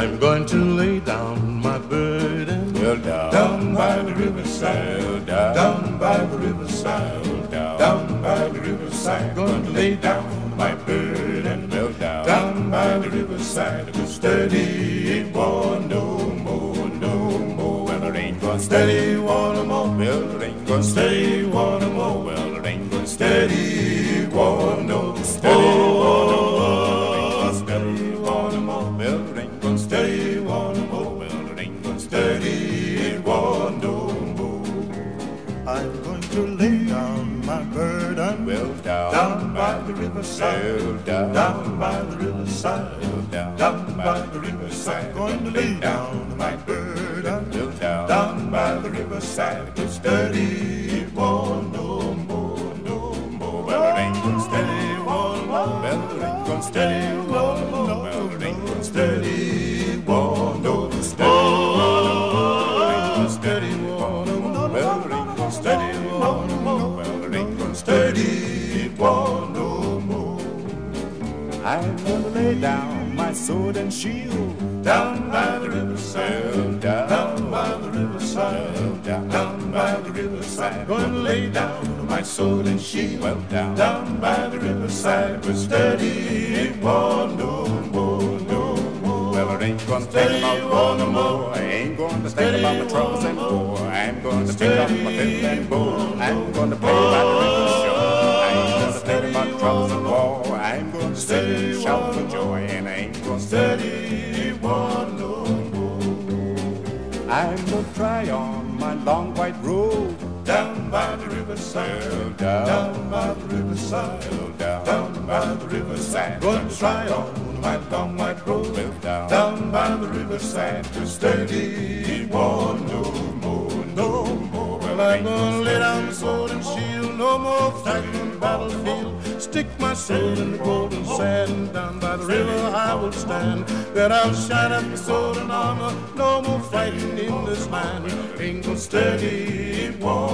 I'm going to lay down my burden. Well, down by the riverside, down by the riverside, down by the riverside. Going to lay down my burden. Well, down by the riverside. Go steady, ain't want no more, no more. Well, it ain't going steady, want no more. Well, it ain't going steady, want no more. Well, it ain't going steady, want no steady, want no more. Steady, want no more. Well, it ain't going steady, want no more. Well, it ain't going steady, want no more. I'm going to lay down my burden. Well, down by the riverside, down by the riverside, down by the riverside. I'm going to lay down my burden. Down by the riverside, go steady, want no more, no more. Well, it ain't going steady, want more. well, it ain't going steady, want no more. Well, it ain't going steady, want no more. Steady, Steady, want no more. well, it ain't going steady, want no more. Well, it ain't going steady, want no more. I'm gonna lay down my sword and shield Down by the riverside, down by the riverside, down by the riverside. Going to lay down my sword and shield. Well, down by the riverside, but steady, ain't want no more, no more. well, it ain't gonna think about no more. I ain't gonna think about my troubles anymore. I'm gonna pick up my fiddle and bow. I'm gonna play by the river shore. I ain't gonna think about troubles and war. I'm gonna sing and shout for joy, and I ain't gonna Steady, want no more. I'm gonna try on my long white robe. Down by the riverside, Down by the riverside, down by the riverside. Going to try on my long white robe. Down by the riverside, to steady, want no more, no more. Well, I'm gonna lay down the sword and shield, no more fighting on the battlefield. Stick my sword in the golden sand, down by the river I will stand. Then I'll shine up the sword and armor, no more fighting in this land. Ain't gonna steady, want